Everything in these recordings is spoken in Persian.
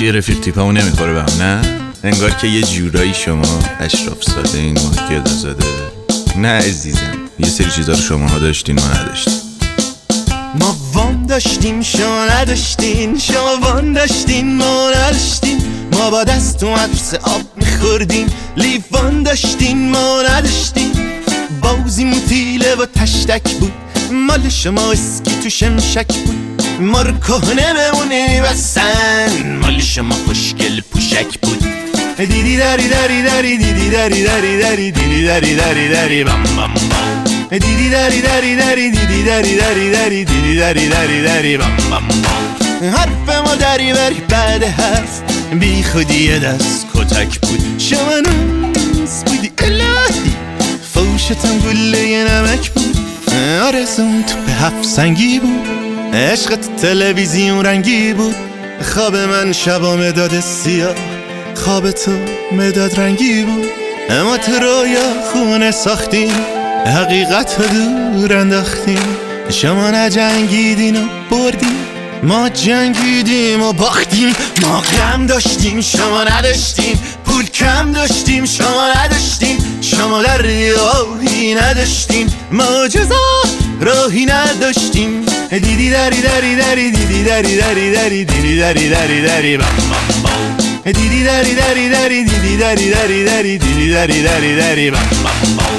توی رفیق تیپمون نمیخوره به هم، نه؟ انگار که یه جورایی شما اشراف زاده این ماهی زاده. نه عزیزم، یه سری چیزا رو شماها داشتین ما نداشتین. ما وام داشتیم شما نداشتین، شما وام داشتین ما نداشتین. ما با دست تو مدرسه آب میخوردیم، لیوان داشتین ما نداشتین. بازیمون تیله و تشتک بود، مال شما اسکی تو شمشک بود. ما رو کهنه بمونی بسن، مال شما خوشگل پوشک بود. دیدی داری داری داری دیدی داری داری داری دیدی داری داری داری بام بام بام. دیدی داری داری داری دیدی داری داری داری دیدی داری داری داری بام بام بام. حرف ما داری بری بعد حرف، بی خودی یه دست کتک بود. شما ناز بودی الهی، فوشتم گله نمک بود. آرزوم تو به هفت سنگی بود، عشقت تلویزیون رنگی بود. خواب من شبا مداد سیاه، خواب تو مداد رنگی بود. اما تو رویا خونه ساختیم، حقیقت رو دور انداختیم. شما نجنگیدین و بردیم، ما جنگیدیم و باختیم. ما غم داشتیم شما نداشتیم، پول کم داشتیم شما نداشتیم. شما در راهی نداشتیم، ما جزا راهی نداشتیم. دیدی داری داری داری دیدی داری داری داری دیدی داری داری داری بام بام بام. دیدی داری داری داری دیدی داری داری داری دیدی داری داری داری بام بام بام.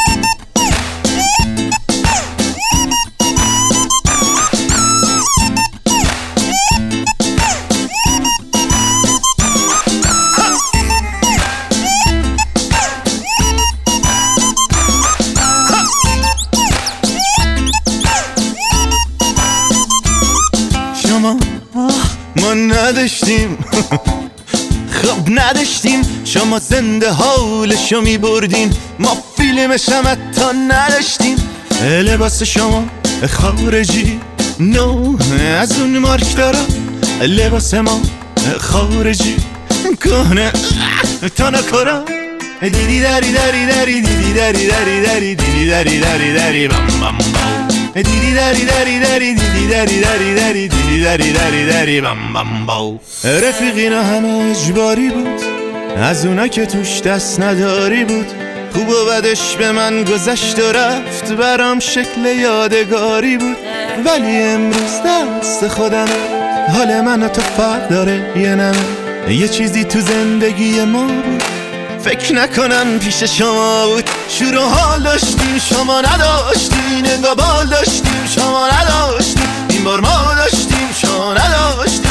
ما نداشتیم خب نداشتیم، شما زنده حالشو می بردین. ما فیلم شمتا نداشتیم، لباس شما خارجی نو از اون مارک دارم. لباس ما خارجی کهنه تا نکارم. دیدی داری داری داری دیدی داری داری داری دیدی داری داری داری بام بام بام. دیدی داری داری داری دیدی داری داری داری دیدی داری داری داری بام بام بام. رفیقینا همه اجباری بود، از اونا که توش دست نداری بود. خوب و بدش به من گذشت و رفت، برام شکل یادگاری بود. ولی امروز دست خودمه، حال من و تو فرق داره یه نمه. یه چیزی تو زندگی ما بود، فکر نکنم پیش شما بود. شور و حال داشتیم شما نداشتین، انگار بال داشتیم شما نداشتین. این بار ما داشتیم شما نداشتین.